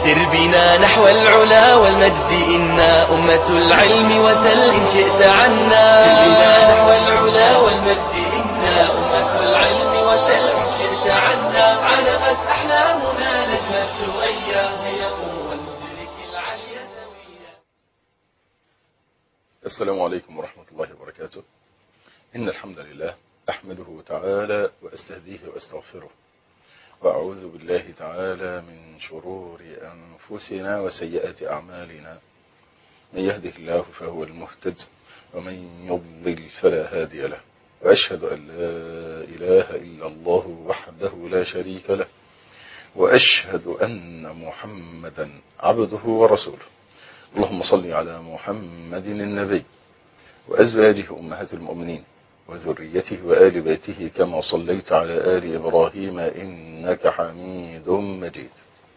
سر بنا نحو العلا والمجد إنا أمة العلم وسل إن شئت عنا. سر بنا نحو العلا والمجد إنا أمة العلم وسل إن شئت عنا. علقت أحلامنا نجمة ثريا يقوم المدرك العلي سويا. السلام عليكم ورحمة الله وبركاته. إن الحمد لله أحمده تعالى وأستهديه وأستغفره، وأعوذ بالله تعالى من شرور أنفسنا وسيئات أعمالنا. من يهده الله فهو المهتد، ومن يضلل فلا هادي له. وأشهد أن لا إله إلا الله وحده لا شريك له، وأشهد أن محمدا عبده ورسوله. اللهم صل على محمد النبي وأزواجه أمهات المؤمنين وذريته وآل بيته كما صليت على آل إبراهيم إنك حميد مجيد.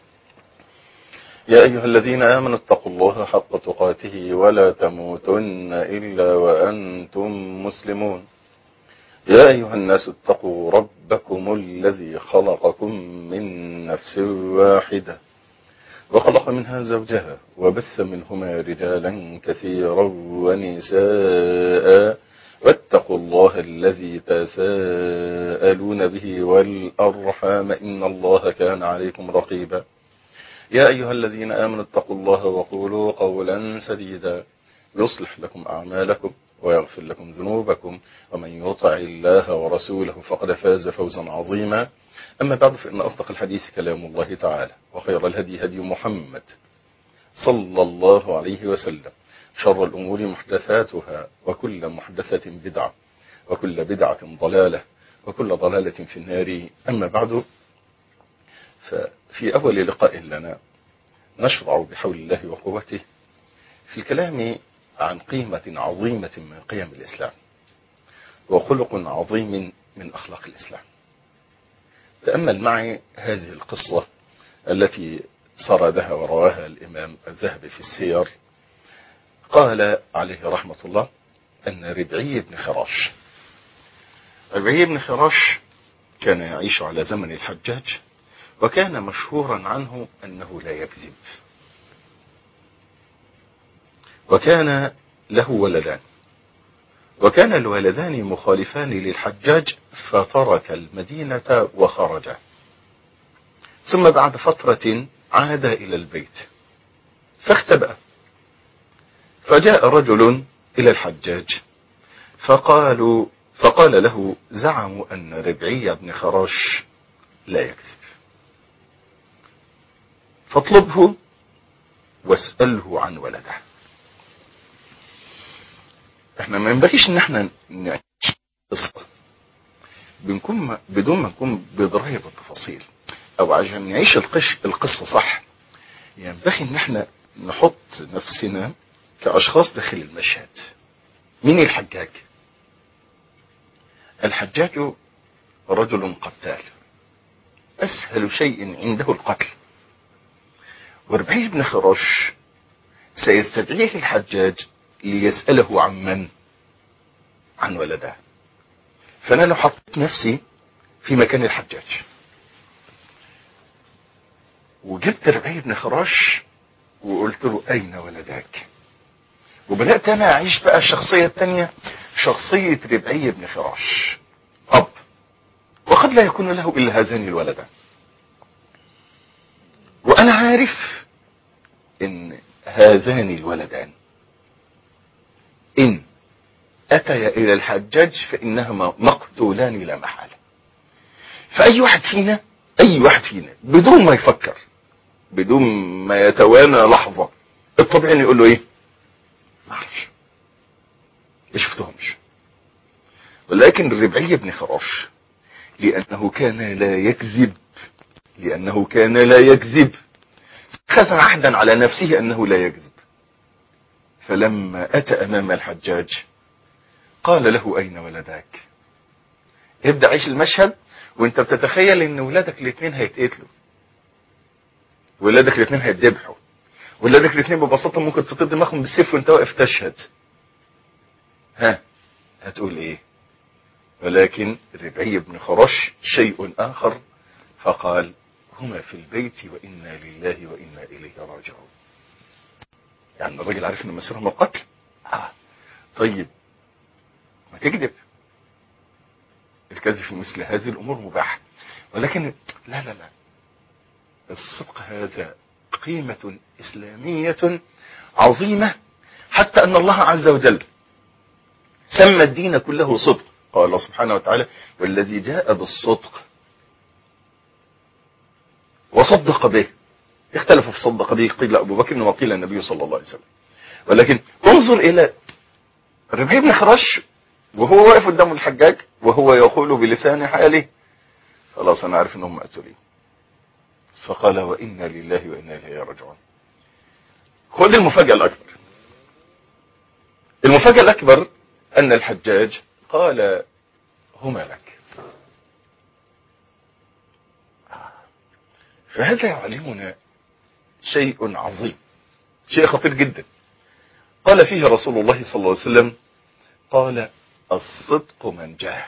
يا أيها الذين آمنوا اتقوا الله حق تقاته ولا تموتن إلا وأنتم مسلمون. يا أيها الناس اتقوا ربكم الذي خلقكم من نفس واحدة وخلق منها زوجها وبث منهما رجالا كثيرا ونساء، واتقوا الله الذي تساءلون به والأرحام إن الله كان عليكم رقيبا. يا أيها الذين آمنوا اتقوا الله وقولوا قولا سديدا يصلح لكم أعمالكم ويغفر لكم ذنوبكم، ومن يطع الله ورسوله فقد فاز فوزا عظيما. أما بعد، فإن أصدق الحديث كلام الله تعالى، وخير الهدي هدي محمد صلى الله عليه وسلم. شر الأمور محدثاتها، وكل محدثة بدعة، وكل بدعة ضلالة، وكل ضلالة في النار. أما بعد، ففي أول لقاء لنا نشرع بحول الله وقوته في الكلام عن قيمة عظيمة من قيم الإسلام، وخلق عظيم من أخلاق الإسلام. تأمل معي هذه القصة التي سردها ورواها الإمام الذهبي في السير. قال عليه رحمة الله أن ربعي بن خراش كان يعيش على زمن الحجاج، وكان مشهورا عنه أنه لا يكذب، وكان له ولدان، وكان الولدان مخالفان للحجاج، فترك المدينة وخرج. ثم بعد فترة عاد إلى البيت فاختبأ، فجاء رجل إلى الحجاج فقال له: زعموا أن ربعي بن خراش لا يكذب، فاطلبه واسأله عن ولده. احنا ما ينبغيش ان احنا نعيش قصة بدون ما نكون بدراية بالتفاصيل، او عشان نعيش القصة صح ينبغي ان احنا نحط نفسنا كأشخاص داخل المشهد. مين الحجاج؟ الحجاج رجل قتال، أسهل شيء عنده القتل. وربعي بن خراش سيستدعيه الحجاج ليسأله عن من؟ عن ولده. فأنا لو حطيت نفسي في مكان الحجاج وجبت ربعي بن خراش وقلت له: أين ولدك؟ وبدأت أنا أعيش بقى الشخصية الثانية، شخصية ربعي بن خراش، أب، وقد لا يكون له إلا هذان الولدان، وأنا عارف إن هذان الولدان إن أتيا إلى الحجاج فإنهما مقتولان لا محالة. فأي واحد فينا بدون ما يفكر، بدون ما يتوانى لحظة، الطبيعي يقول له إيه؟ ما أعرفش، ما شفتهمش. ولكن الربعي بن خراش لأنه كان لا يكذب خذ عهدا على نفسه أنه لا يكذب. فلما أتى أمام الحجاج قال له: أين ولدك؟ يبدأ عيش المشهد وانت بتتخيل ان ولادك الاثنين هيتقتلوا، ولادك الاثنين هيتذبحوا، ولادك الاثنين ببساطة ممكن تطير دماغهم بالسيف وانت واقف تشهد. هتقول ايه؟ ولكن ربعي بن خراش شيء آخر، فقال: هما في البيت وإنا لله وإنا إليه راجعون. يعني الراجل عارف ان مصيرهم القتل. طيب ما تكذب. الكذب في مثل هذه الامور مباح، ولكن لا لا لا، الصدق هذا قيمة اسلامية عظيمة، حتى ان الله عز وجل سمى الدين كله صدق. قال الله سبحانه وتعالى: والذي جاء بالصدق وصدق به. اختلفوا في صدق به، قيل ابو بكر وقيل النبي صلى الله عليه وسلم. ولكن انظر الى ربيع بن حراش وهو واقف قدام الحجاج وهو يقول بلسان حاله: خلاص انا عارف انهم مقتولين. فقال: وانا لله وانا اليه راجعون. خذ المفاجأة الاكبر. المفاجأة الاكبر ان الحجاج قال: هما لك. فهذا يعلمنا شيء عظيم، شيء خطير جدا. قال فيه رسول الله صلى الله عليه وسلم: قال: الصدق منجاه.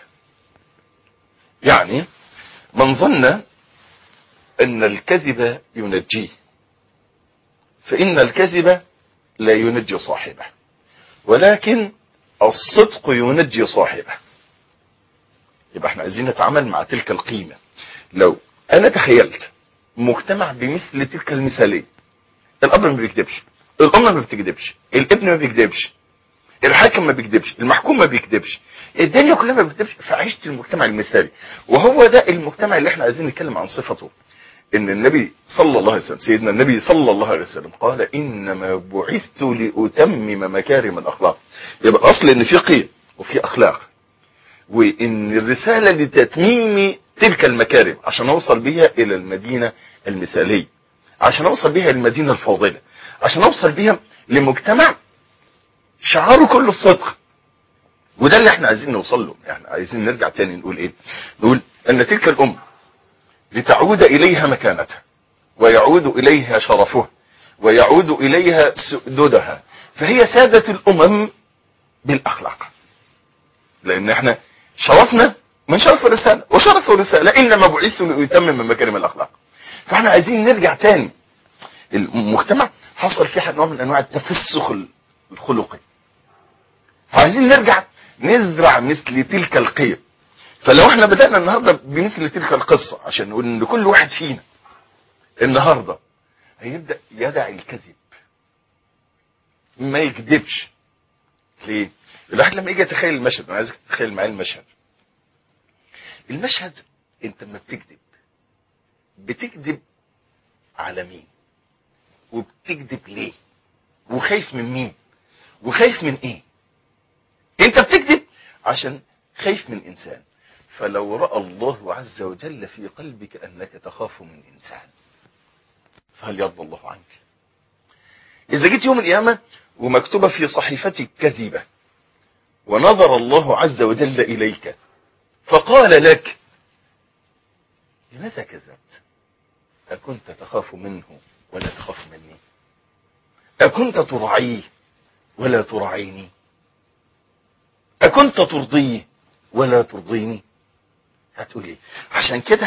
يعني من ظن ان الكذب ينجيه، فان الكذب لا ينجي صاحبه، ولكن الصدق ينجي صاحبه. يبقى احنا عايزين نتعامل مع تلك القيمة. لو انا تخيلت مجتمع بمثل تلك المثالية، الاب ما بيكذبش، الام ما بتكذبش، الابن ما بيكذبش، الحاكم ما بيكذبش، المحكوم ما بيكذبش، الدنيا كلها ما بتكذبش، فعشت المجتمع المثالي. وهو ده المجتمع اللي احنا عايزين نتكلم عن صفته. ان النبي صلى الله عليه وسلم، سيدنا النبي صلى الله عليه وسلم قال: انما بعثت لاتمم مكارم الاخلاق. يبقى الاصل ان في قيم وفي اخلاق، وان الرسالة لتتميم تلك المكارم عشان اوصل بها الى المدينة المثالية، عشان اوصل بها المدينة الفاضلة، عشان اوصل بها لمجتمع شعاره كله الصدق. وده اللي احنا عايزين نوصل له. يعني عايزين نرجع تاني نقول ايه؟ نقول ان تلك الامة لتعود اليها مكانتها، ويعود اليها شرفها، ويعود اليها سؤددها، فهي سادة الامم بالاخلاق. لان احنا شرفنا من شرف الرسالة، وشرف الرسالة انما بعثت لأتمم مكارم الاخلاق. فاحنا عايزين نرجع تاني. المجتمع حصل فيه نوع من انواع التفسخ الخلقي، فعايزين نرجع نزرع مثل تلك القيم. فلو احنا بدأنا النهاردة بمثل تلك القصة، عشان نقول ان كل واحد فينا النهاردة هيبدأ يدع الكذب، ما يكذبش. ليه؟ الواحد لما يجي يتخيل المشهد، انا عايزك تتخيل معايا المشهد. المشهد انت لما بتكذب على مين؟ وبتكذب ليه؟ وخايف من مين؟ وخايف من ايه؟ انت بتكذب عشان خايف من انسان، فلو رأى الله عز وجل في قلبك انك تخاف من انسان، فهل يرضى الله عنك؟ اذا جيت يوم القيامة ومكتوبة في صحيفتك كذبة، ونظر الله عز وجل اليك فقال لك: لماذا كذبت؟ أكنت تخاف منه ولا تخاف مني؟ أكنت ترعيه ولا ترعيني؟ أكنت ترضيه ولا ترضيني؟ هتقولي عشان كده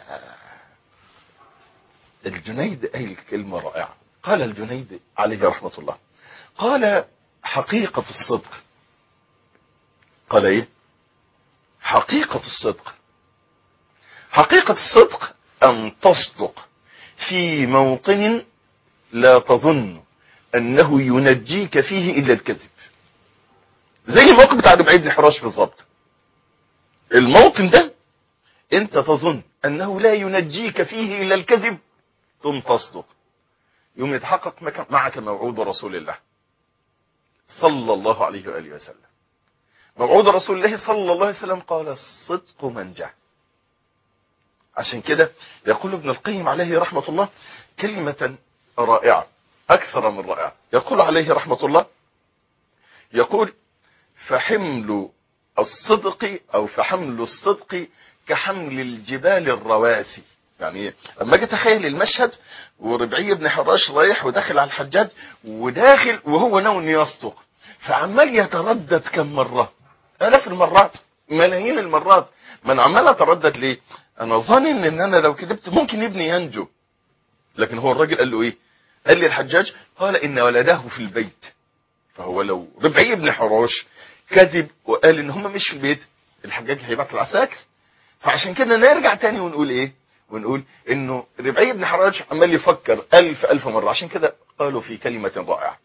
الجنيد قال كلمة رائعة. قال الجنيد عليه رحمة الله، قال: حقيقة الصدق. قال ايه؟ حقيقة الصدق. حقيقة الصدق ان تصدق في موطن لا تظن انه ينجيك فيه الا الكذب. زي الموقف بتاع ربيع بن حراش بالظبط. الموطن ده انت تظن انه لا ينجيك فيه الا الكذب، ثم تصدق، يوم يتحقق معك موعود رسول الله صلى الله عليه وآله وسلم. موعود رسول الله صلى الله عليه وسلم قال: الصدق منجاه. عشان كده يقول ابن القيم عليه رحمة الله كلمة رائعة، أكثر من رائعة. يقول عليه رحمة الله، يقول: فحمل الصدق أو فحمل الصدق كحمل الجبال الرواسي. يعني اما اجي اتخيل المشهد، وربيع بن حراش رايح وداخل على الحجاج، وداخل وهو ناوي يصدق، فعمال يتردد كم مرة؟ آلاف المرات، ملايين المرات. ما انا عمال اتردد ليه؟ انا ظانن ان انا لو كذبت ممكن ابني ينجو. لكن هو الراجل قال له ايه؟ قال لي الحجاج قال إن ولده في البيت. فهو لو ربعي بن حراش كذب وقال إن هم مش في البيت، الحجاج هيبعت العساكر. فعشان كده نرجع تاني ونقول إيه؟ ونقول إنه ربعي بن حراش عمال يفكر ألف مرة. عشان كده قالوا في كلمة رائعة،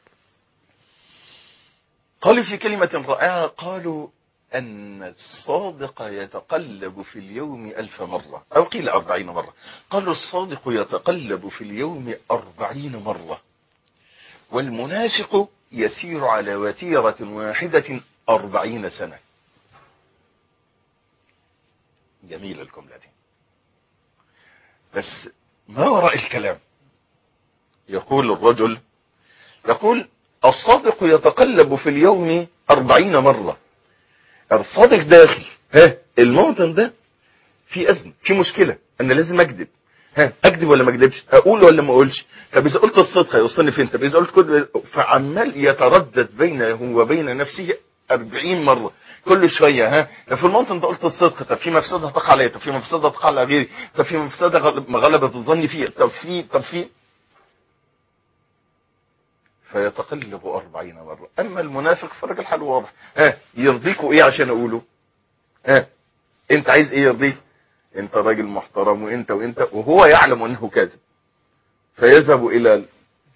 قالوا في كلمة رائعة، قالوا أن الصادق يتقلب في اليوم 1000 مرة، أو قيل 40 مرة. قالوا الصادق يتقلب في اليوم 40 مرة، والمنافق يسير على وتيرة واحدة 40 سنة. جميلة الجملة دي، بس ما وراء الكلام؟ يقول الرجل، يقول الصادق يتقلب في اليوم 40 مرة. الصادق داخل الموطن ده في أزمة، في مشكلة، أنا لازم أكذب. أكذب ولا ما أكذبش؟ أقول ولا ما أقولش؟ طب إذا قلت الصدق هيوصلني فين؟ طب إذا قلت كذب؟ فعمال يتردد بينه وبين نفسه 40 مرة كل شوية. طب في الموطن ده قلت الصدق، طب في مفسدة تقع عليا، طب في مفسدة تقع على غيري، طب في مفسدة غلبة الظن فيه، طب في فيتقلب 40 مرة. أما المنافق فرجل حاله واضح. يرضيكوا إيه عشان أقوله؟ أنت عايز إيه يرضيك؟ أنت راجل محترم وأنت وهو يعلم أنه كاذب، فيذهب إلى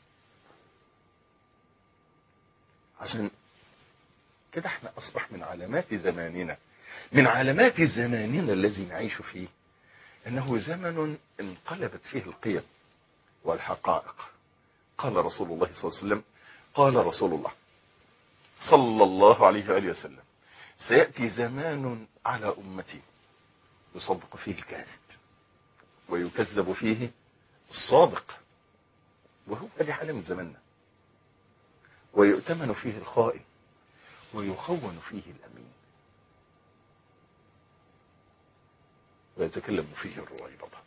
عشان كده احنا أصبح من علامات زماننا، من علامات زماننا الذي نعيش فيه، أنه زمن انقلبت فيه القيم والحقائق. قال رسول الله صلى الله عليه وسلم، قال رسول الله صلى الله عليه وآله وسلم: سيأتي زمان على أمتي يصدق فيه الكاذب ويكذب فيه الصادق، وهو دي علامة زماننا، ويؤتمن فيه الخائن ويخون فيه الأمين ويتكلم فيه الرويبضة.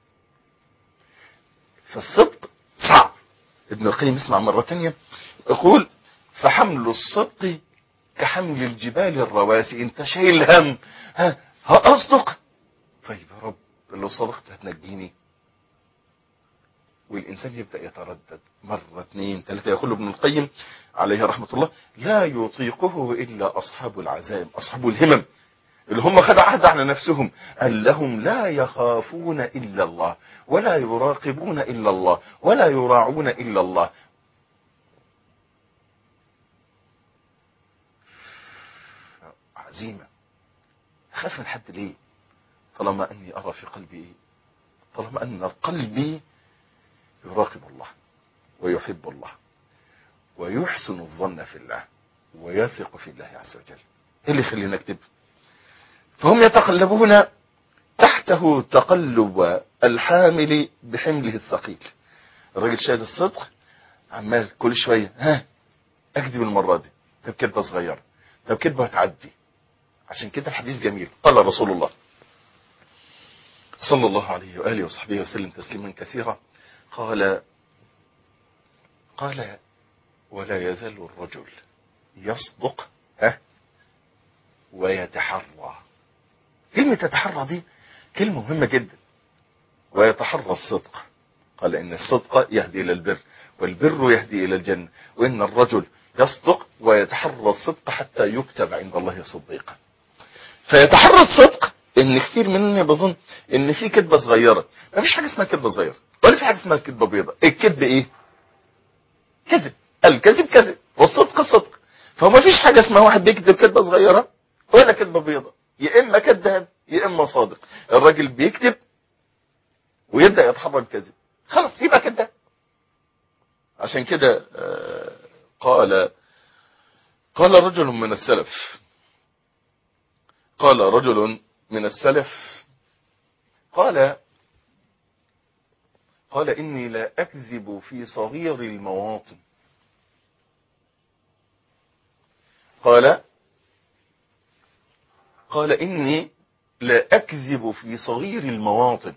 فالصدق صعب. ابن القيم اسمع مرة تانية يقول: فحمل الصدق كحمل الجبال الرواسي. انت شايل هم، هأصدق؟ طيب يا رب لو صدقت هتنجيني؟ والإنسان يبدأ يتردد مرة 2 3. يقول ابن القيم عليه رحمة الله: لا يطيقه إلا أصحاب العزائم، أصحاب الهمم، اللي هم خدوا عهد على نفسهم أن لهم لا يخافون إلا الله ولا يراقبون إلا الله ولا يراعون إلا الله. عزيمة. خاف من حد ليه؟ طالما أني أرى في قلبي، طالما أن قلبي يراقب الله ويحب الله ويحسن الظن في الله ويثق في الله عز وجل. إيه اللي يخلينا نكتب؟ فهم يتقلبون تحته تقلب الحامل بحمله الثقيل. الراجل شايل الصدق عمال كل شوية أكذب المرة دي، طب كذبة صغيرة، طب كذبة هتعدي. عشان كده الحديث جميل. قال رسول الله صلى الله عليه وآله وصحبه وسلم تسليما كثيرا، قال: ولا يزال الرجل يصدق ويتحرى. كلمة تتحرى دي كلمة مهمة جدا. ويتحرى الصدق، قال إن الصدق يهدي إلى البر والبر يهدي إلى الجنة، وإن الرجل يصدق ويتحرى الصدق حتى يكتب عند الله صديقا. فيتحرى الصدق. إن كثير مننا بظن إن في كذبة صغيرة. ما فيش حاجة اسمها كذبة صغيرة ولا في حاجة اسمها كذبة بيضة. الكذب إيه؟ كذب. الكذب كذب والصدق صدق. فما فيش حاجة اسمها واحد بيكذب كذبة صغيرة ولا كذبة بيضة، يا إما كذاب يا إما صادق. الراجل بيكذب ويبدأ يتحرى الكذب، خلاص يبقى كذاب. عشان كده قال رجل من السلف، قال إني لا أكذب في صغير المواطن. قال إني لا أكذب في صغير المواطن.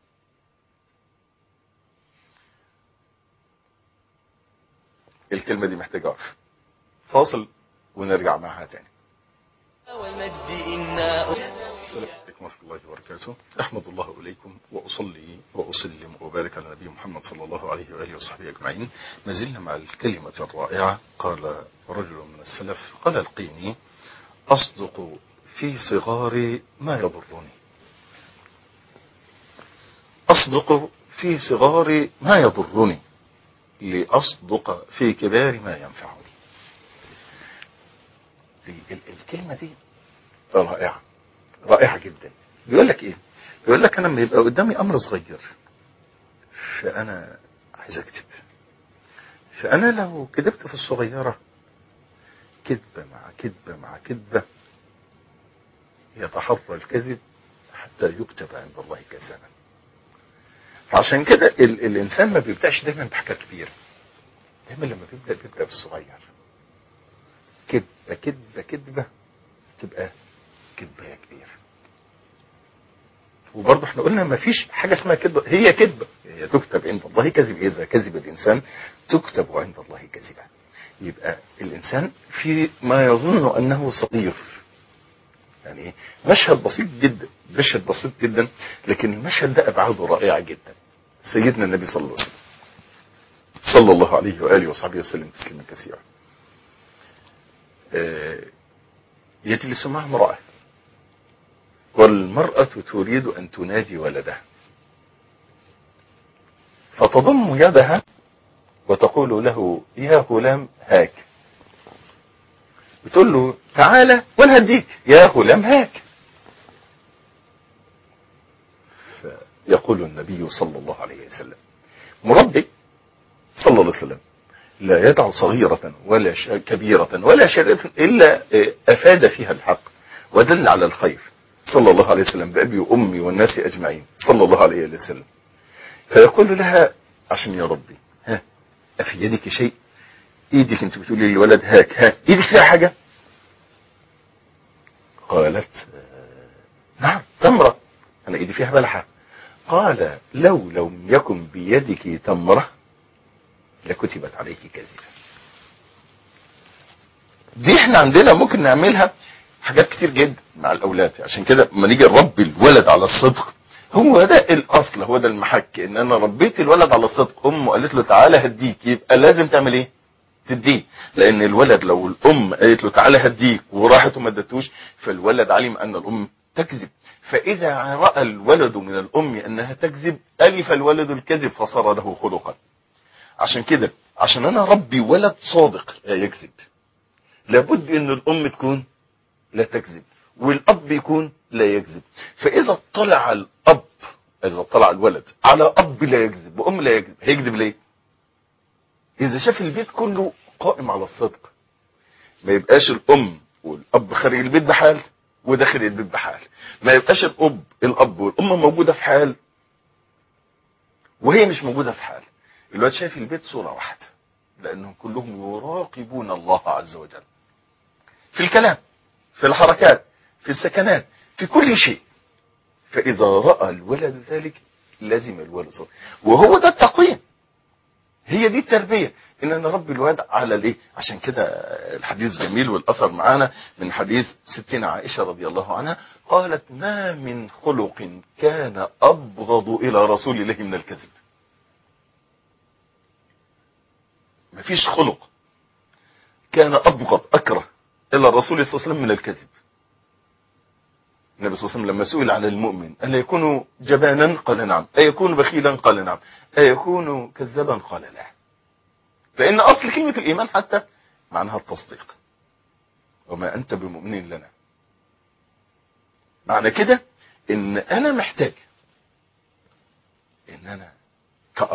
الكلمة دي محتاجة وقف، فاصل ونرجع معها تاني. والمجد إنا السلام عليكم عليكم ورحمة الله وبركاته. أحمد الله إليكم وأصلي وأسلم وبارك على نبي محمد صلى الله عليه وآله وصحبه أجمعين. ما زلنا مع الكلمة الرائعة. قال رجل من السلف، قال القيني: أصدق في صغار ما يضرني، أصدق في صغار ما يضرني لأصدق في كبار ما ينفعني. الكلمة دي رائعة، رائعة جدا. بيقول لك ايه؟ بيقول لك انا لما يبقى قدامي امر صغير فانا عايز اكتب، فانا لو كتبت في الصغيرة كذبة مع كذبة مع كذبة يتحرى الكذب حتى يكتب عند الله كذابا. فعشان كده الانسان ما بيبدأش دايما بحاجة كبيرة، دايما لما بيبدأ بالصغير. كذبة كذبة كذبة تبقى كذبة كبيرة. وبرضه احنا قلنا ما فيش حاجة اسمها كذبة، هي كذبة، هي تكتب عند الله كذب. إذا كذب الإنسان تكتب عند الله كذبة. يبقى الإنسان في ما يظن أنه صغير، يعني ايه؟ مشهد بسيط جدا، مشهد بسيط جدا، لكن المشهد ده أبعاده رائعة جدا. سيدنا النبي صلى الله عليه وسلم صلى الله عليه وآله وصحبه وسلم تسليما كثيرا. يجلس معه امرأة، والمرأة تريد أن تنادي ولدها، فتضم يدها وتقول له: يا غلام هاك. بتقول له: تعالى وانا هديك، يا غلام هاك. فيقول النبي صلى الله عليه وسلم: مربي صلى الله عليه وسلم لا يدع صغيرة ولا كبيرة ولا شريرة إلا أفاد فيها الحق ودل على الخير، صلى الله عليه وسلم بأبي وأمي والناس أجمعين، صلى الله عليه وسلم. فيقول لها عشان يا ربي: ها أفي يدك شيء؟ ايدك انت بتقولي للولد هاك، ها ايدك فيها حاجة؟ قالت: نعم تمرة، انا ايدي فيها بلحة. قال: لو لم يكن بيدك تمرة لكتبت عليك كذبة. دي احنا عندنا ممكن نعملها حاجات كتير جدا مع الاولاد. عشان كده لما نيجي نربي الولد على الصدق، هو ده الاصل، هو ده المحك، ان انا ربيت الولد على الصدق. امه قالت له تعالى هديك، يبقى لازم تعمل ايه؟ تديه. لان الولد لو الام قالت له تعالى هديك وراحت وما ادتوش، فالولد علم ان الام تكذب. فاذا راى الولد من الام انها تكذب الف الولد الكذب فصار له خلقا. عشان كده عشان انا ربي ولد صادق لا يكذب، لابد ان الام تكون لا تكذب والاب يكون لا يكذب. فاذا طلع الاب، اذا طلع الولد على اب لا يكذب وام لا يكذب، هيكذب ليه؟ اذا شاف البيت كله قائم على الصدق، ما يبقاش الام والاب خارج البيت بحال وداخل البيت بحال، ما يبقاش الاب والام موجوده في حال وهي مش موجوده في حال. الواد شايف البيت صوره واحده، لانهم كلهم يراقبون الله عز وجل في الكلام، في الحركات، في السكنات، في كل شيء. فاذا راى الولد ذلك لازم الولد صدق. وهو ده التقويم، هي دي التربية، ان انا ربي الواد على الايه. عشان كده الحديث جميل والاثر معانا من حديث ستنا عائشة رضي الله عنها، قالت: ما من خلق كان ابغض الى رسول الله من الكذب. ما فيش خلق كان ابغض اكره الى الرسول صلى الله عليه وسلم من الكذب. النبي صلى الله عليه وسلم لما سئل عن المؤمن: ألا يكون جبانا؟ قال نعم. أيكون بخيلا؟ قال نعم. أيكون كذابا؟ قال لا. لأن أصل كلمة الإيمان حتى معناها التصديق. وما أنت بمؤمن لنا. معنى كده إن أنا محتاج إن أنا كأب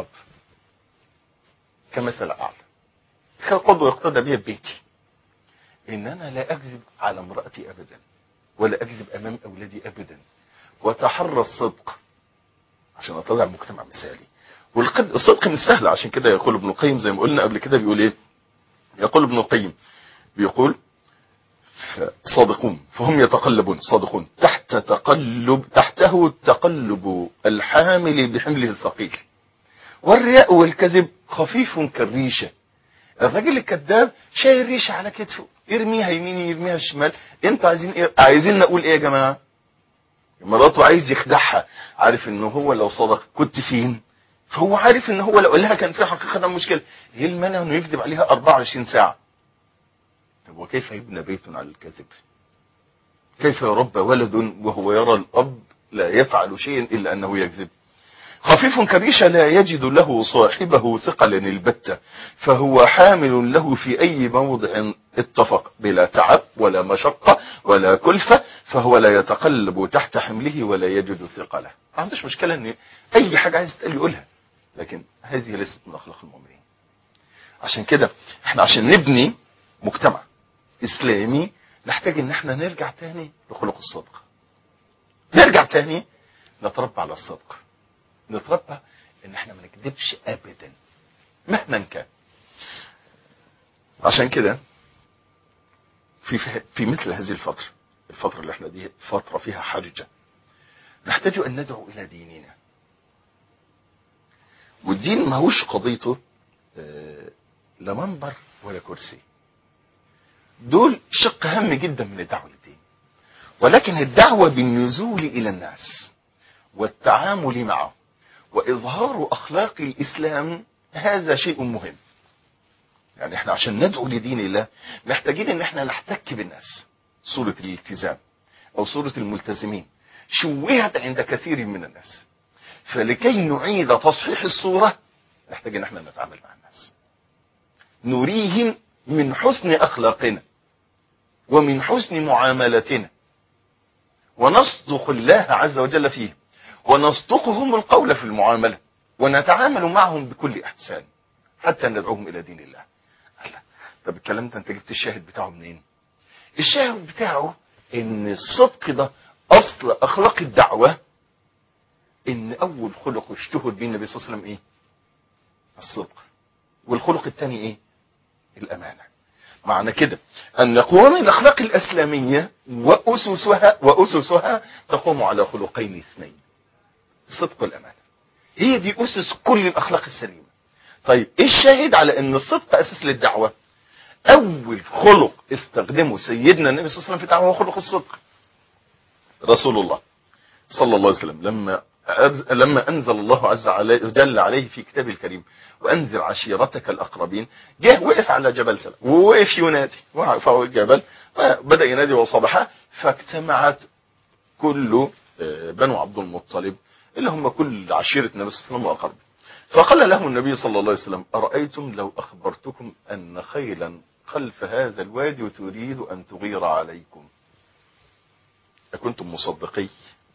كمثل أعلى كقدوة يقتدى بها ببيتي، إن أنا لا أكذب على امرأتي أبدا ولا أكذب أمام أولادي أبدا، وتحرى الصدق عشان أطلع مجتمع مثالي. والصدق مش سهل. عشان كده يقول ابن القيم زي ما قلنا قبل كده، بيقول ايه؟ يقول ابن القيم بيقول: صادقون فهم يتقلبون، صادقون تحته تقلب الحامل بحمله الثقيل، والرياء والكذب خفيف كالريشة. الراجل الكذاب شايل ريشة على كتفه، يرميها يمين يرميها شمال. انتوا عايزين ايه؟ عايزين نقول ايه يا جماعة؟ مراته عايز يخدعها، عارف انه هو لو صدق كنت فين، فهو عارف ان هو لو قال لها كان في حقيقة مشكلة، ايه المانع انه يكذب عليها 24 ساعة؟ طب وكيف يبنى بيت على الكذب؟ كيف يربى ولد وهو يرى الاب لا يفعل شيئا الا انه يكذب؟ خفيف كريشة لا يجد له صاحبه ثقلا البتة، فهو حامل له في أي موضع اتفق بلا تعب ولا مشقة ولا كلفة، فهو لا يتقلب تحت حمله ولا يجد ثقله. ما عندوش مشكلة ان اي حاجة عايز تقال يقولها، لكن هذه ليست من اخلاق المؤمنين. عشان كده احنا عشان نبني مجتمع اسلامي نحتاج ان احنا نرجع تاني لخلق الصدق، نرجع تاني نتربى على الصدق، نتربى ان احنا ما نكذبش ابدا مهما كان. عشان كده في مثل هذه الفترة اللي احنا دي فترة فيها حرجة، نحتاج ان ندعو الى ديننا. والدين ماهوش قضيته لا منبر ولا كرسي، دول شق هام جدا من الدعوة للدين، ولكن الدعوة بالنزول الى الناس والتعامل معه واظهار اخلاق الاسلام هذا شيء مهم. يعني احنا عشان ندعو لدين الله محتاجين ان احنا نحتك بالناس. صورة الالتزام او صورة الملتزمين شوهت عند كثير من الناس، فلكي نعيد تصحيح الصورة نحتاج ان احنا نتعامل مع الناس، نريهم من حسن اخلاقنا ومن حسن معاملتنا، ونصدق الله عز وجل فيه، ونصدقهم القول في المعاملة، ونتعامل معهم بكل احسان حتى ندعوهم الى دين الله. طب الكلام ده انت جبت الشاهد بتاعه منين؟ الشاهد بتاعه ان الصدق ده اصل اخلاق الدعوة، ان اول خلق اشتهر به النبي صلى الله عليه وسلم ايه؟ الصدق. والخلق الثاني ايه؟ الامانة. معنى كده ان قوام الاخلاق الاسلامية واسسها تقوم على خلقين اثنين، الصدق والامانة. هي دي اسس كل الاخلاق السليمة. طيب ايه الشاهد على ان الصدق اساس للدعوة؟ اول خلق استخدمه سيدنا النبي صلى الله عليه وسلم في الدعوة هو خلق الصدق. رسول الله صلى الله عليه وسلم لما انزل الله عز وجل عليه في كتابه الكريم وانذر عشيرتك الاقربين، جه وقف على جبل سلام ووقف ينادي فوق الجبل، وبدا ينادي وصبح، فاجتمعت كل بنو عبد المطلب اللي هم كل عشيره النبي صلى الله عليه وسلم واقربه، فقال لهم النبي صلى الله عليه وسلم: ارايتم لو اخبرتكم ان خيلا خلف هذا الوادي وتريد ان تغير عليكم اكنتم مصدقين؟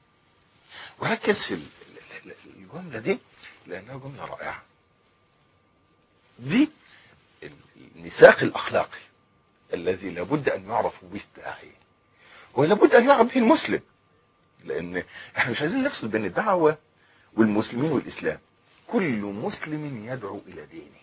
وركز في الجملة دي لأنها جملة رائعة. دي الميثاق الأخلاقي الذي لابد أن يعرف به الداعية ولابد أن يعرف به المسلم، لأن احنا مش عايزين نفصل بين الدعوة والمسلمين والإسلام. كل مسلم يدعو إلى دينه،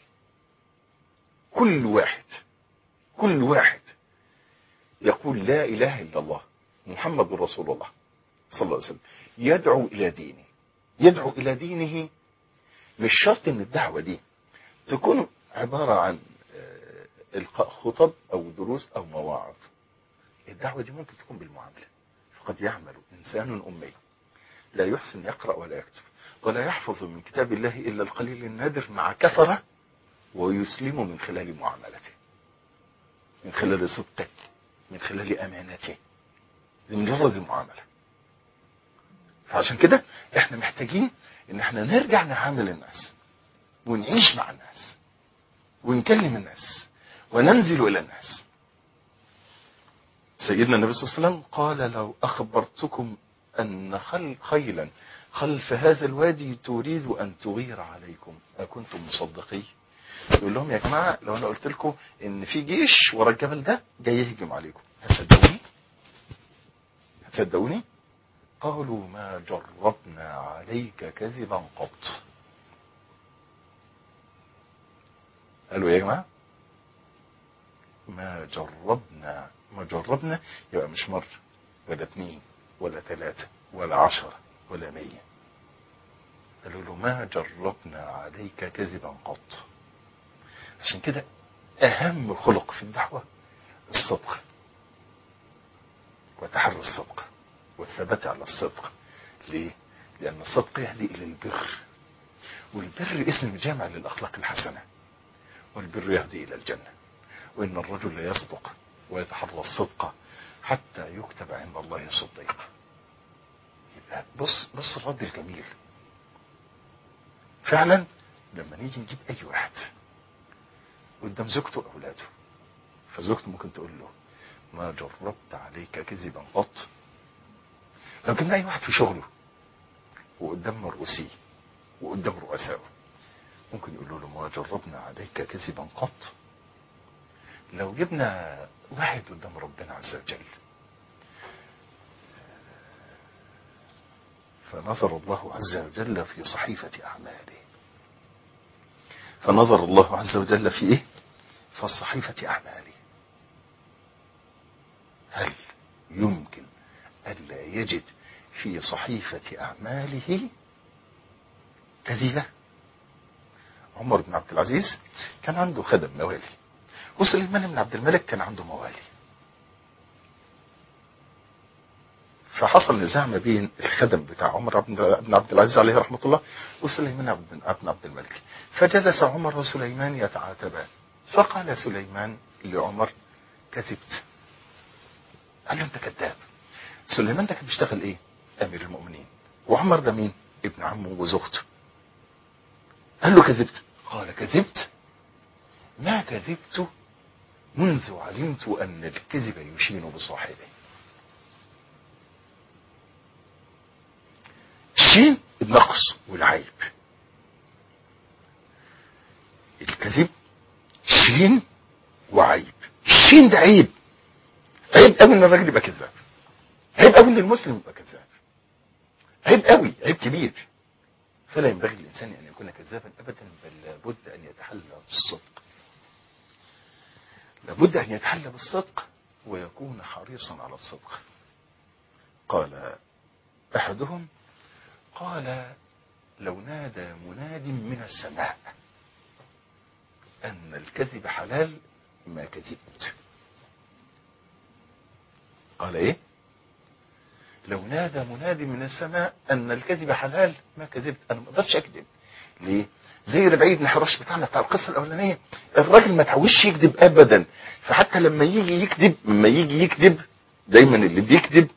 كل واحد يقول لا إله إلا الله محمد رسول الله صلى الله عليه وسلم يدعو إلى دينه. يدعو إلى دينه مش شرط ان الدعوة دي تكون عبارة عن إلقاء خطب أو دروس أو مواعظ. الدعوة دي ممكن تكون بالمعاملة، فقد يعمل إنسان أمي لا يحسن يقرأ ولا يكتب ولا يحفظ من كتاب الله إلا القليل النادر مع كثرة، ويسلم من خلال معاملته، من خلال صدقه، من خلال أمانته، لمجرد المعاملة. فعشان كده احنا محتاجين ان احنا نرجع نعامل الناس ونعيش مع الناس ونكلم الناس وننزل الى الناس. سيدنا النبي صلى الله عليه وسلم قال: لو اخبرتكم ان خيلا خلف هذا الوادي تريد ان تغير عليكم اكنتم مصدقين؟ يقول لهم: يا جماعة لو انا قلت لكم ان في جيش ورا الجبل ده جاي يهجم عليكم هتصدقوني؟ قالوا: ما جربنا عليك كذبا قط. قالوا: يا جماعة ما جربنا يبقى مش مرة ولا 2 ولا 3 ولا 10 ولا 100. قالوا له: ما جربنا عليك كذبا قط. عشان كده اهم خلق في الدعوة الصدق وتحري الصدق. والثبات على الصدق. ليه؟ لأن الصدق يهدي إلى البر، والبر اسم جامع للأخلاق الحسنة، والبر يهدي إلى الجنة. وإن الرجل لا يصدق ويتحرى الصدق حتى يكتب عند الله صديقا. يبقى بص الرد الجميل. فعلا لما نيجي نجيب أي واحد قدام زوجته وأولاده، فزوجته ممكن تقول له ما جربت عليك كذبا قط. لو جبنا أي واحد في شغله وقدام مرؤوسيه وقدام رؤسائه، ممكن يقولوا له ما جربنا عليك كذبا قط. لو جبنا واحد قدام ربنا عز وجل، فنظر الله عز وجل في صحيفة أعماله، فنظر الله عز وجل في إيه؟ في صحيفة أعماله، هل يمكن ألا يجد في صحيفة أعماله كذبة؟ عمر بن عبد العزيز كان عنده خدم موالي، وسليمان بن عبد الملك كان عنده موالي. فحصل نزاع ما بين الخدم بتاع عمر بن عبد العزيز عليه رحمة الله وسليمان بن عبد الملك. فجلس عمر وسليمان يتعاتبان، فقال سليمان لعمر كذبت. قال له انت كذاب. سليمان ده كان بيشتغل ايه؟ امير المؤمنين. وعمر ده مين؟ ابن عمه وزوجته. قال له كذبت. قال كذبت؟ ما كذبت منذ علمت ان الكذب يشين بصاحبه. الشين النقص والعيب، الكذب شين وعيب. الشين ده عيب، عيب قوي ان الراجل يبقى كذاب، عيب قوي ان المسلم يبقى كذاب، عيب قوي، عيب كبير. فلا ينبغي للانسان ان يكون كذابا ابدا، بل لابد ان يتحلى بالصدق، لابد ان يتحلى بالصدق ويكون حريصا على الصدق. قال احدهم قال لو نادى مناد من السماء ان الكذب حلال ما كذبت. قال ايه؟ لو نادى منادي من السماء ان الكذب حلال ما كذبت. انا ما اقدرش اكذب. ليه؟ زي ربعي بن حراش بتاعنا بتاع القصه الاولانيه، الراجل ما تعودش يكذب ابدا، فحتى لما يجي يكذب دايما اللي بيكذب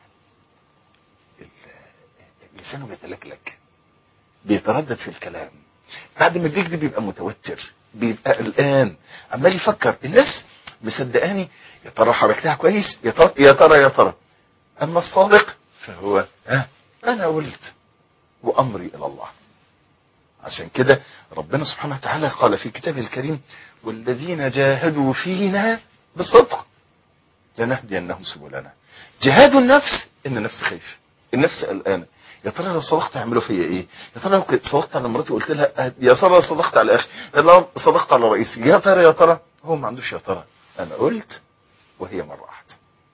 لسانه بيتلكلك، بيتردد في الكلام، بعد ما بيكذب بيبقى متوتر، بيبقى قلقان، عمال يفكر الناس مصدقاني، يا ترى حركتها كويس، يا ترى. اما الصادق فهو انا قلت وامري الى الله. عشان كده ربنا سبحانه وتعالى قال في كتابه الكريم والذين جاهدوا فينا بالصدق لنهدينهم سبلنا. جهاد النفس، ان النفس خايفه، النفس قلقانه، يا ترى لو صدقت هيعملوا فيا ايه؟ يا ترى لو صدقت على مراتي وقلت لها، يا ترى لو صدقت على اخي، لو صدقت على رئيسي، يا ترى هو ما عندوش يا ترى، انا قلت وهي مره واحده.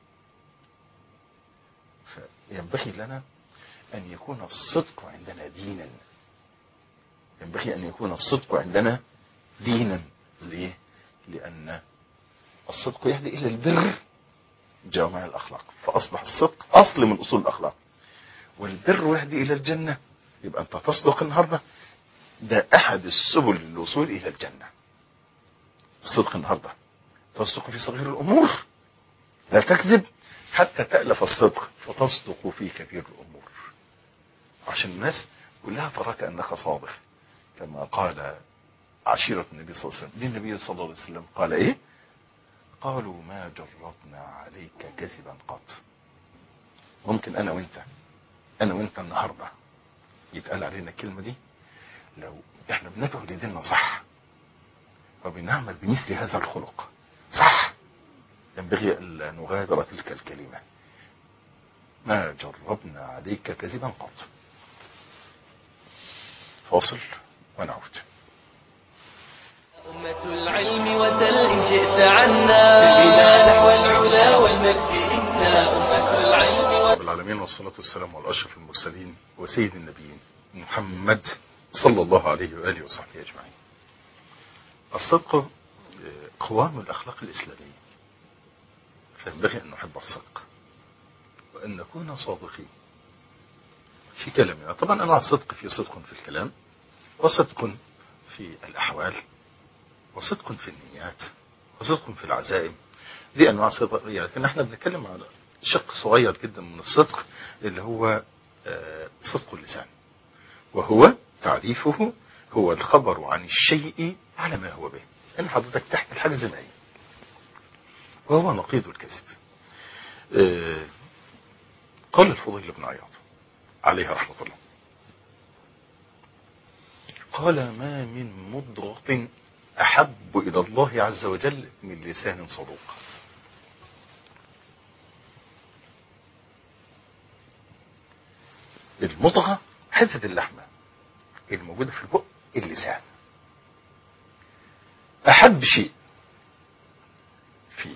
فينبغي لنا ان يكون الصدق عندنا دينا، ينبغي ان يكون الصدق عندنا دينا. ليه؟ لان الصدق يهدي الى البر جوامع الاخلاق، فاصبح الصدق اصل من اصول الاخلاق، والبر يهدي الى الجنه. يبقى انت تصدق النهارده، ده احد السبل للوصول الى الجنه. الصدق النهارده تصدق في صغير الامور، لا تكذب حتى تألف الصدق فتصدق في كبير الامور، عشان الناس كلها تراك انك صادق. كما قال عشيرة النبي صلى الله عليه وسلم للنبي صلى الله عليه وسلم، قال ايه؟ قالوا ما جربنا عليك كذبا قط. ممكن انا وانت النهارده يتقال علينا الكلمه دي لو احنا بندعو لديننا صح وبنعمل بمثل هذا الخلق صح، ينبغي الا نغادر تلك الكلمه، ما جربنا عليك كذبا قط. فاصل ونعود. أمة العلم وسل إن شئت عنا بنا نحو العلا والمجد إنا أمة العلم رب العالمين، والصلاة والسلام على أشرف المرسلين وسيد النبيين محمد صلى الله عليه وآله وصحبه أجمعين. الصدق قوام الأخلاق الإسلامية، فينبغي أن نحب الصدق وأن نكون صادقين في كلامنا. طبعا أنواع الصدق، في صدق في الكلام، وصدق في الأحوال، وصدق في النيات، وصدق في العزائم. دي أنواع صدق، لكن احنا بنتكلم على شق صغير جدا من الصدق اللي هو صدق اللسان، وهو تعريفه هو الخبر عن الشيء على ما هو به، ان حضرتك تحكي الحاجة زي ما هي، وهو نقيض الكذب. قال الفضيل بن عياض عليه رحمة الله، قال ما من مضغة أحب إلى الله عز وجل من لسان صدوق. المضغة حتة اللحمة الموجودة في البق، اللسان أحب شيء في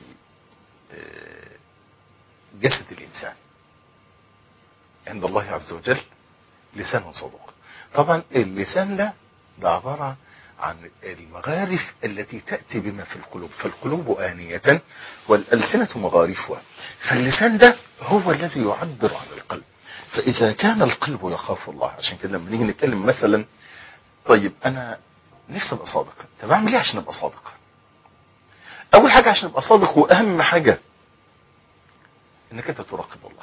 جسد الإنسان عند الله عز وجل لسان صدوق. طبعا اللسان ده عبارة عن المغارف التي تأتي بما في القلوب، فالقلوب آنية والألسنة مغارفها، فاللسان ده هو الذي يعبر عن القلب. فإذا كان القلب يخاف الله، عشان كده لما نيجي نتكلم مثلا، طيب أنا نفسي أبقى صادق، طب أعمل إيه عشان أبقى صادق؟ أول حاجة عشان أبقى صادق وأهم حاجة إنك أنت تراقب الله،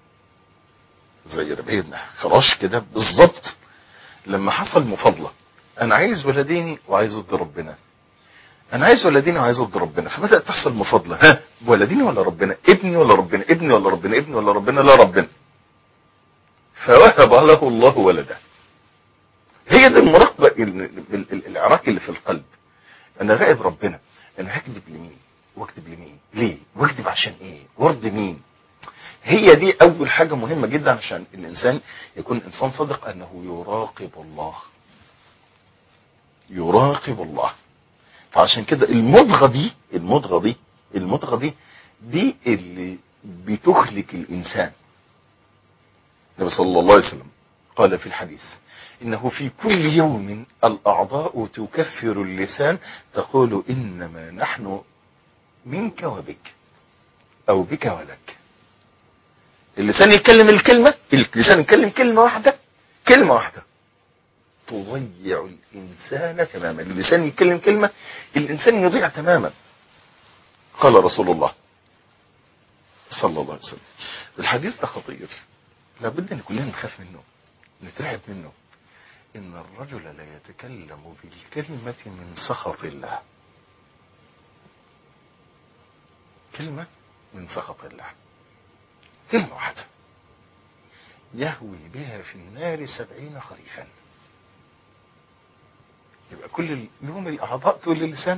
زي ربيع بن خراش كده بالظبط. لما حصل مفاضلة، أنا عايز ولديني وعايز ضد ربنا، أنا عايز ولديني وعايز ضد ربنا، فبدأت تحصل مفاضلة، ها ولديني ولا ربنا، ابني ولا ربنا، ابني ولا ربنا، ابني ولا ربنا، لا ربنا، فوهب له الله ولده. هي دي المراقبة العراق اللي في القلب. أنا راقب ربنا، أنا هكذب لمين واكذب لمين ليه واكذب عشان إيه وارضي مين. هي دي أول حاجة مهمة جدا عشان الإنسان يكون إنسان صادق، أنه يراقب الله، يراقب الله. فعشان كده المضغة دي اللي بتهلك الإنسان. النبي صلى الله عليه وسلم قال في الحديث إنه في كل يوم الأعضاء تكفر اللسان تقول إنما نحن منك وبك، أو بك ولك. اللسان يتكلم اللسان يتكلم كلمة واحدة تضيع الإنسان تماما. اللسان يتكلم كلمة الإنسان يضيع تماما. قال رسول الله صلى الله عليه وسلم، الحديث ده خطير، لابد أن كلنا نخاف منه، نترعب منه. إن الرجل لا يتكلم بالكلمة من سخط الله، كلمة من سخط الله، كلمة واحدة يهوي بها في النار 70 خريفا. يبقى كل يوم الأعضاء تقول للسان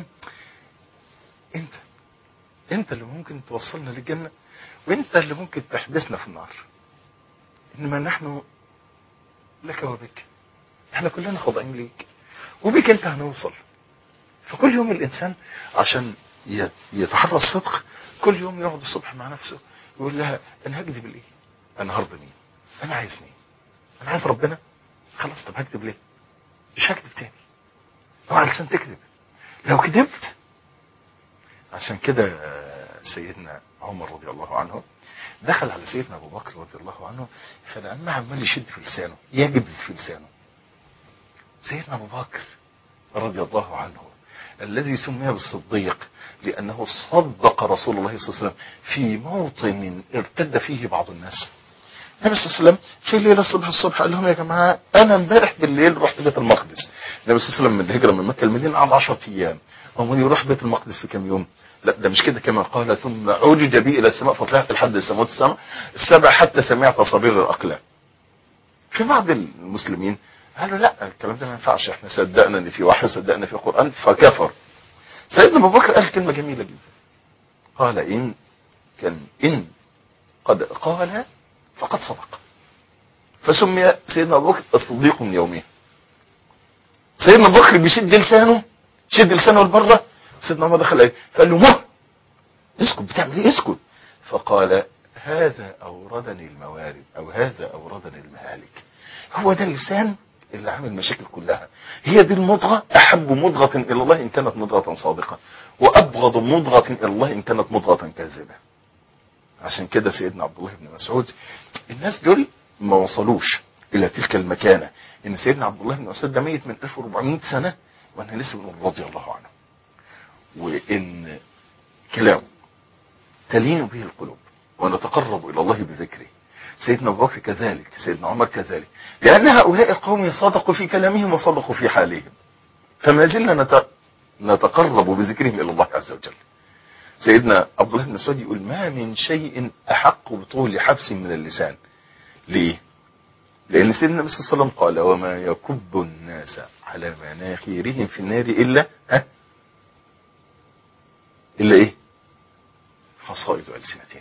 انت اللي ممكن توصلنا للجنة، وانت اللي ممكن تحبسنا في النار، انما نحن لك وبك، احنا كلنا خاضعين ليك، وبك انت هنوصل. فكل يوم الانسان عشان يتحرى الصدق، كل يوم يقعد الصبح مع نفسه يقول لها انا هكذب ليه، انا هرضى مين، انا عايز مين، انا عايز ربنا، خلاص طب هكذب ليه، مش هكذب تاني. اوعى لسان تكذب، لو كذبت. عشان كده سيدنا عمر رضي الله عنه دخل على سيدنا ابو بكر رضي الله عنه، فلما عمال يشد في لسانه يجد في لسانه. سيدنا ابو بكر رضي الله عنه الذي سمي بالصديق لانه صدق رسول الله صلى الله عليه وسلم في موطن ارتد فيه بعض الناس. النبي صلى الله عليه وسلم في ليله الصبح قال لهم يا جماعه انا امبارح بالليل رحت بيت المقدس. النبي صلى الله عليه وسلم من الهجره من مكه المدينه قعد 10 ايام، هو يروح بيت المقدس في كام يوم؟ لا ده مش كده، كما قال ثم عرج بي الى السماء فطلعت لحد السماوات السبع حتى سمعت صبير الاقلام. في بعض المسلمين قالوا لا الكلام ده ما ينفعش، احنا صدقنا ان في وحي وصدقنا في قرآن، فكفر. سيدنا ابو بكر قال كلمه جميله جدا، قال ان قد قال فقد صدق، فسمي سيدنا ابو بكر الصديق من يومه. سيدنا ابو بكر بيشد لسانه، شد لسانه لبره، سيدنا عمر دخل عليه فقال له ما اسكت، بتعمل ايه اسكت؟ فقال هذا اوردني الموارد، او هذا اوردني المهالك. هو ده اللسان اللي عامل مشاكل كلها. هي دي المضغة، احب مضغة الى الله ان كانت مضغة صادقة، وابغض مضغة الى الله ان كانت مضغة كاذبة. عشان كده سيدنا عبد الله بن مسعود، الناس دول ما وصلوش الى تلك المكانة، ان سيدنا عبد الله بن مسعود ده ميت من 1400 سنة وانا لسه بنقول رضي الله عنه، وان كلام تلين به القلوب ونتقرب الى الله بذكره. سيدنا ابو بكر كذلك، سيدنا عمر كذلك، لان هؤلاء القوم صدقوا في كلامهم وصدقوا في حالهم، فما زلنا نتقرب بذكرهم الى الله عز وجل. سيدنا عبد الله بن مسعود يقول ما من شيء احق بطول حبس من اللسان. ليه؟ لان سيدنا النبي صلى الله عليه وسلم قال وما يكب الناس على مناخيرهم في النار الا ايه؟ حصائد السنتين.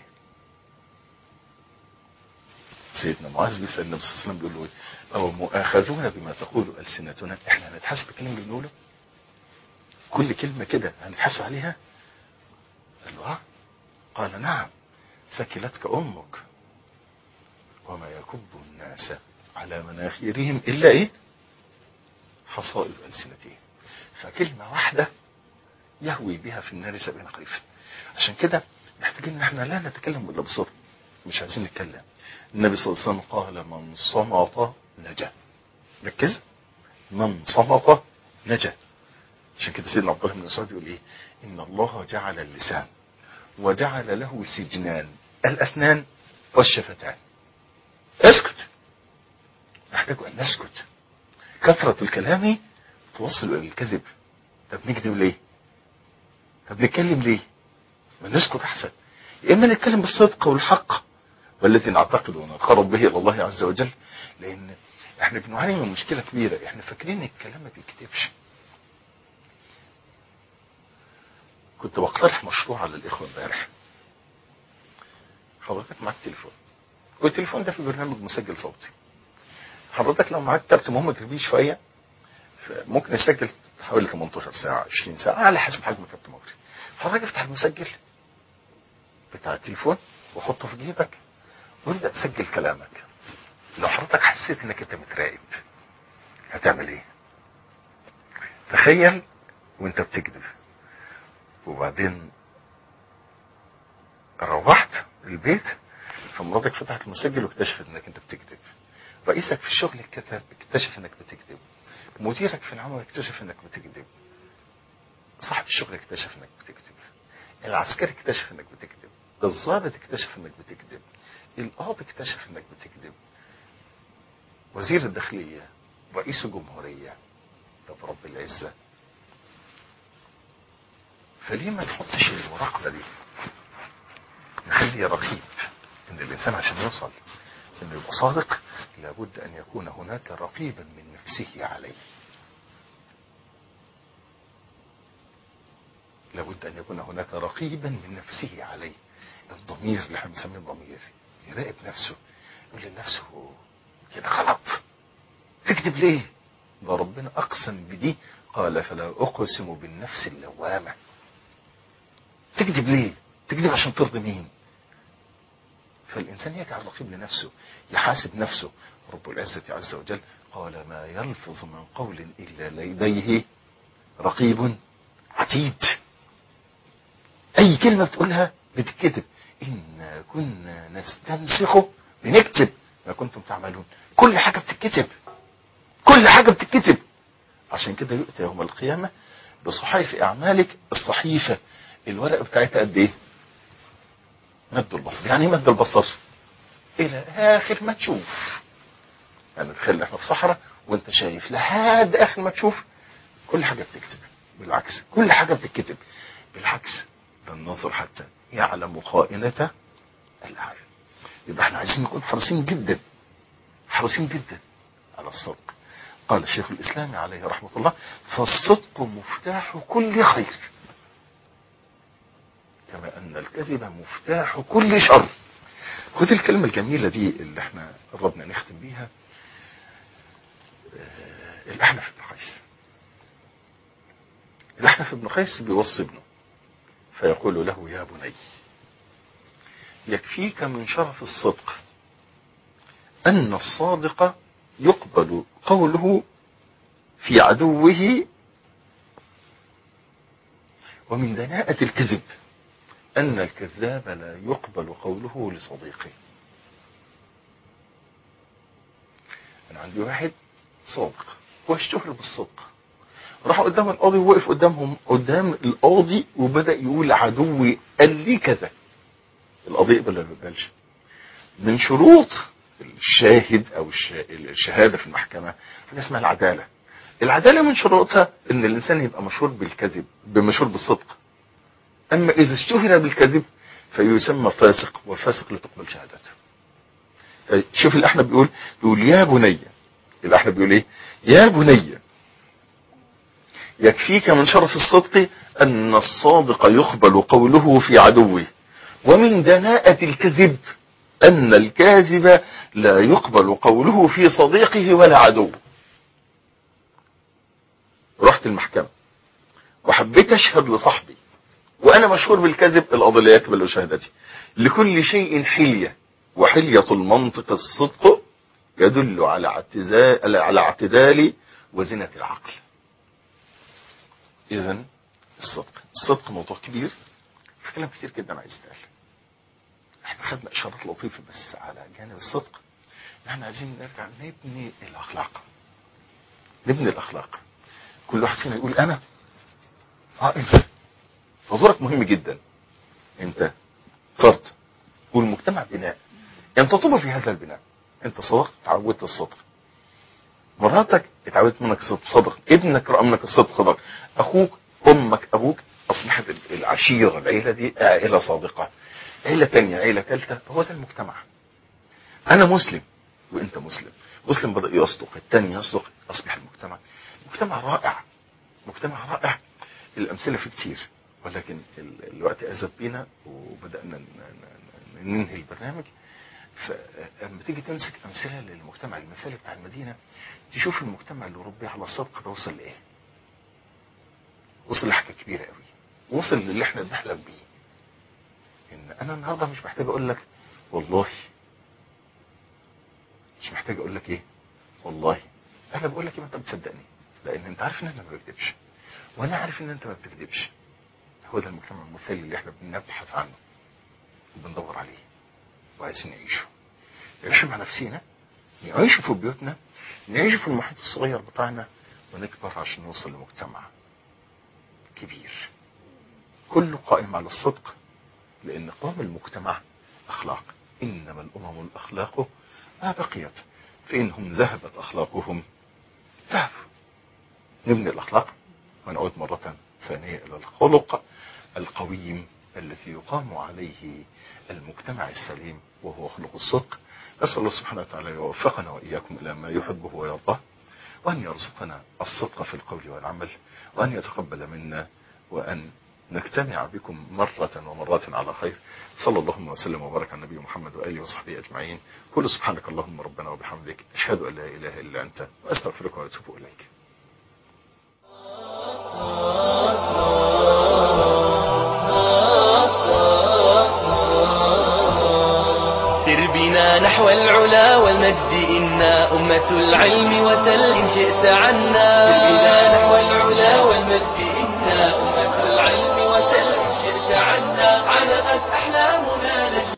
سيدنا معاذ بيسال النبي صلى الله عليه وسلم بيقول له ايه؟ او مؤاخذون بما تقول السنتنا، احنا هنتحاسب بالكلام اللي بنقوله؟ كل كلمه كده هنتحاسب عليها؟ قال له قال نعم، ثكلتك امك. وما يكب الناس على مناخيرهم الا ايه؟ حصائد السنتين. فكلمه واحده يهوي بها في النار 70 خريفا. عشان كده محتاجين ان احنا لا نتكلم الا بصدق، مش عايزين نتكلم. النبي صلى الله عليه وسلم قال من صمت نجا. ركز، من صمت نجا. عشان كده سيدنا عبد الله بن مسعود يقول ايه؟ ان الله جعل اللسان وجعل له سجنان، الاسنان والشفتان. اسكت، نحتاج ان نسكت. كثرة الكلام توصل الى الكذب. طب نكذب ليه؟ طب نتكلم ليه؟ ما نسكت احسن. يا اما نتكلم بالصدق والحق والذي نعتقد ونتقرب به الى الله عز وجل. لان احنا بنعاني من مشكله كبيره، احنا فاكرين الكلام ما بيكتبش. كنت بقترح مشروع على الاخوه امبارح. حضرتك معاك تليفون، والتليفون ده في برنامج مسجل صوتي. حضرتك لو معاك كارت مهم كبير شويه ممكن يسجل حوالي 18 ساعه 20 ساعه على حسب حجم كارت مغري. حضرتك افتح المسجل بتاع التليفون وحطه في جيبك وابدا تسجل كلامك. لو حضرتك حسيت انك انت متراقب هتعمل ايه؟ تخيل وانت بتكذب، وبعدين روحت البيت فمراتك فتحت المسجل واكتشفت انك انت بتكذب، رئيسك في الشغل اكتشف انك بتكذب، مديرك في العمل اكتشف انك بتكذب، صاحب الشغل اكتشف انك بتكذب، العسكري اكتشف انك بتكذب، الضابط اكتشف انك بتكذب، القاضي اكتشف انك بتكذب، وزير الداخلية، رئيس الجمهورية، طب رب العزة. فليه ما نحطش المراقبة دي؟ نخلي رقيب ان الانسان عشان يوصل انه يبقى صادق لابد ان يكون هناك رقيبا من نفسه عليه. لابد ان يكون هناك رقيبا من نفسه عليه. الضمير اللي احنا بنسميه الضمير يراقب نفسه، يقول لنفسه كده غلط، تكذب ليه؟ ده ربنا اقسم بدي، قال فلا اقسم بالنفس اللوامة. تكذب ليه؟ تكذب عشان ترضي مين؟ فالإنسان يجعل رقيب لنفسه، يحاسب نفسه. رب العزة عز وجل قال ما يلفظ من قول إلا لديه رقيب عتيد. أي كلمة بتقولها بتتكتب. إنا كنا نستنسخ، بنكتب ما كنتم تعملون. كل حاجة بتتكتب، كل حاجة بتتكتب. عشان كده يؤتى يوم القيامة بصحائف أعمالك. الصحيفة الورق بتاعتها قد إيه؟ مد البصر. يعني مد البصر الى اخر ما تشوف. يعني تخيل احنا في صحراء وانت شايف لحد اخر ما تشوف. كل حاجة بتكتب، بالعكس كل حاجة بتكتب بالعكس. ده الناظر حتى يعلم خائنة الاعين. يبقى احنا عايزين نكون حريصين جدا، حريصين جدا على الصدق. قال الشيخ الاسلامي عليه رحمة الله فالصدق مفتاح كل خير كما ان الكذب مفتاح كل شر. خد الكلمة الجميلة دي اللي احنا قربنا نختم بيها. الأحنف بن قيس. الأحنف بن قيس بيوصي ابنه فيقول له يا بني يكفيك من شرف الصدق أن الصادق يقبل قوله في عدوه، ومن دناءة الكذب أن الكذاب لا يقبل قوله لصديقه. أنا عندي واحد صادق واشتهر بالصدق، راح قدام القاضي ووقف قدام القاضي وبدأ يقول عدوي قال لي كذا. القاضي يقبل ولا ما يقبلش؟ من شروط الشاهد او الشهاده في المحكمه حاجه اسمها العداله. العداله من شروطها ان الانسان يبقى مشهور بالكذب، مشهور بالصدق. اما اذا اشتهر بالكذب فيسمى فاسق، والفاسق لا تقبل شهادته. شوف الاحنف بيقول يا بني، الاحنف بيقول ايه؟ يا بني يكفيك من شرف الصدق ان الصادق يقبل قوله في عدوه، ومن دناءة الكذب ان الكاذب لا يقبل قوله في صديقه ولا عدو. رحت المحكمة وحبيت اشهد لصاحبي وانا مشهور بالكذب، القاضي لا يقبل شهادتي. لكل شيء حلية، وحلية المنطق الصدق يدل على اعتدال وزنة العقل. اذا الصدق موضوع كبير، في كلام كتير جدا عايز يتقال. احنا خدنا اشارات لطيفة بس على جانب الصدق. احنا عايزين نرجع نبني الاخلاق. كل واحد فينا يقول انا انت حضورك مهم جدا، انت فرد والمجتمع بناء، انت طوبى في هذا البناء. انت صدقت، اتعودت الصدق، مراتك اتعودت منك صدق، ابنك رأى منك الصدق صدق، اخوك امك ابوك اصبحت العشيرة، العيلة دي عيلة صادقة، عيلة تانية عيلة ثالثة، هو ده المجتمع. انا مسلم وانت مسلم بدأ يصدق، التاني يصدق، اصبح مجتمع رائع. الامثلة فيه كتير، ولكن الوقت اذب بينا وبدأنا ننهي البرنامج. فلما تيجي تمسك امثلة للمجتمع المثالي بتاع المدينة، تشوف المجتمع اللي ربي على الصدق ده وصل لايه؟ وصل لحاجة كبيرة قوي، وصل للي احنا بنحلم بيه. ان انا النهاردة مش محتاج اقول لك والله، مش محتاج اقول لك ايه والله، انا بقول لك ما انت بتصدقني، لان انت عارف ان انا ما بكذبش، وانا عارف ان انت ما بتكذبش. هو ده المجتمع المثالي اللي احنا بنبحث عنه وبندور عليه وعايزين نعيشه مع نفسينا، نعيشه في بيوتنا، نعيشه في المحيط الصغير بتاعنا، ونكبر عشان نوصل لمجتمع كبير كله قائم على الصدق. لان قوام المجتمع اخلاق، انما الامم الاخلاق ما بقيت، فانهم ذهبت اخلاقهم ذهبوا. نبني الاخلاق ونعود مرة ثانية الى الخلق القويم الذي يقام عليه المجتمع السليم، وهو خلق الصدق. أسأل الله سبحانه وتعالى يوفقنا وإياكم إلى ما يحبه ويرضاه، وأن يرزقنا الصدق في القول والعمل، وأن يتقبل منا، وأن نجتمع بكم مرة ومرات على خير. صلى الله وسلم وبارك على النبي محمد وآله وصحبه أجمعين. كل سبحانك اللهم ربنا وبحمدك، أشهد أن لا إله إلا أنت، وأستغفرك وأتوب إليك. سر بنا نحو العلا والمجد إنا أمة العلم، وسل إن شئت عنا. سر بنا نحو العلا والمجد إنا أمة العلم، وسل إن شئت عنا. علقت أحلامنا